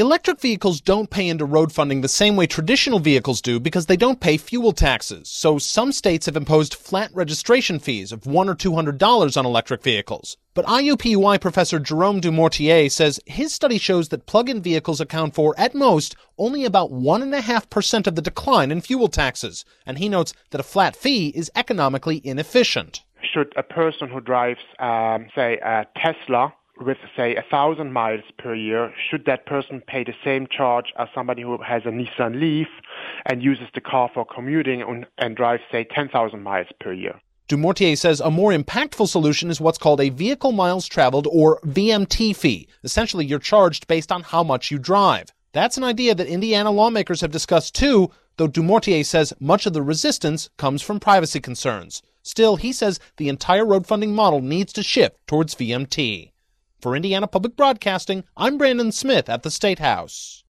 Electric vehicles don't pay into road funding the same way traditional vehicles do because they don't pay fuel taxes. So some states have imposed flat registration fees of $100 or $200 on electric vehicles. But IUPUI professor Jerome Dumortier says his study shows that plug-in vehicles account for, at most, only about 1.5% of the decline in fuel taxes. And he notes that a flat fee is economically inefficient. Should a person who drives, say, a Tesla with, say, 1,000 miles per year, should that person pay the same charge as somebody who has a Nissan Leaf and uses the car for commuting and drives, say, 10,000 miles per year? Dumortier says a more impactful solution is what's called a vehicle miles traveled, or VMT fee. Essentially, you're charged based on how much you drive. That's an idea that Indiana lawmakers have discussed too, though Dumortier says much of the resistance comes from privacy concerns. Still, he says the entire road funding model needs to shift towards VMT. For Indiana Public Broadcasting, I'm Brandon Smith at the State House.